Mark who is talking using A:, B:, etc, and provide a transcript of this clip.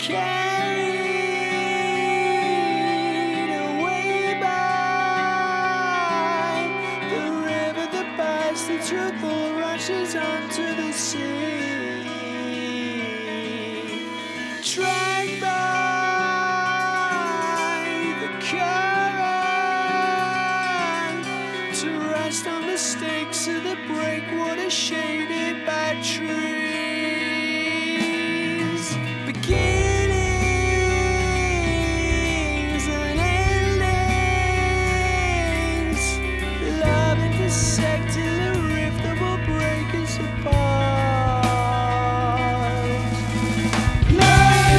A: Carried away by the river that buys the truth all rushes onto the sea. Dragged by the current to rest on the stakes of the breakwater shade.